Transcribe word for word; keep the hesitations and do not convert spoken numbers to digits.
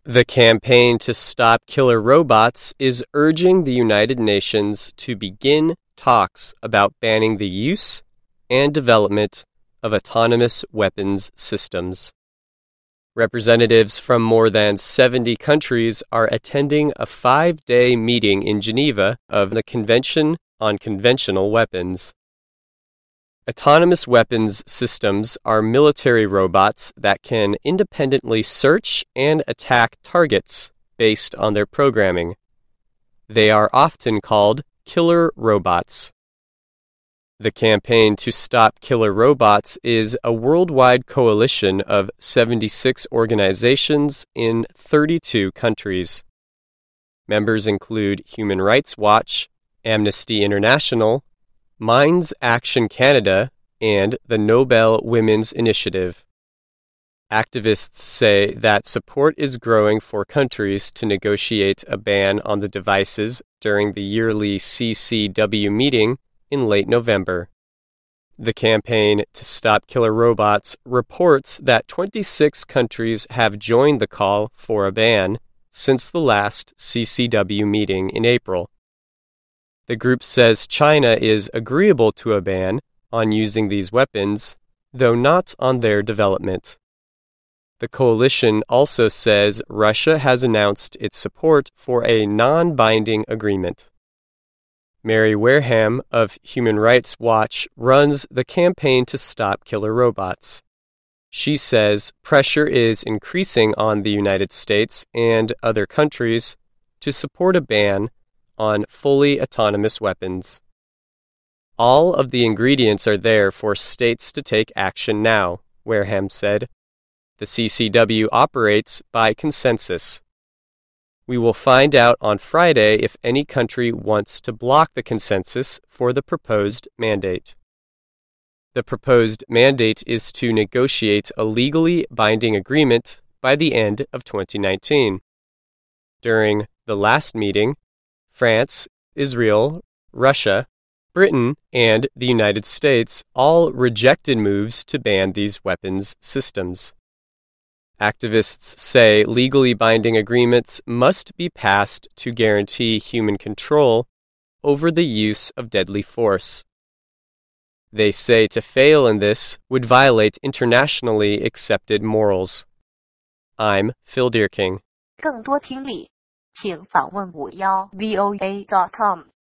The Campaign to Stop Killer Robots is urging the United Nations to begin talks about banning the use and development of autonomous weapons systems. Representatives from more than seventy countries are attending a five-day meeting in Geneva of the Convention on Conventional Weapons. Autonomous weapons systems are military robots that can independently search and attack targets based on their programming. They are often called killer robots. The Campaign to Stop Killer Robots is a worldwide coalition of seventy-six organizations in thirty-two countries. Members include Human Rights Watch, Amnesty International, Minds Action Canada, and the Nobel Women's Initiative. Activists say that support is growing for countries to negotiate a ban on the devices during the yearly C C W meeting in late November. The Campaign to Stop Killer Robots reports that twenty-six countries have joined the call for a ban since the last C C W meeting in April. The group says China is agreeable to a ban on using these weapons, though not on their development. The coalition also says Russia has announced its support for a non-binding agreement. Mary Wareham of Human Rights Watch runs the Campaign to Stop Killer Robots. She says pressure is increasing on the United States and other countries to support a ban on fully autonomous weapons. All of the ingredients are there for states to take action now, Wareham said. The C C W operates by consensus. We will find out on Friday if any country wants to block the consensus for the proposed mandate. The proposed mandate is to negotiate a legally binding agreement by the end of twenty nineteen. During the last meeting, France, Israel, Russia, Britain, and the United States all rejected moves to ban these weapons systems. Activists say legally binding agreements must be passed to guarantee human control over the use of deadly force. They say to fail in this would violate internationally accepted morals. I'm Phil Deerking. 更多听力，请访问五幺 V O A dot com。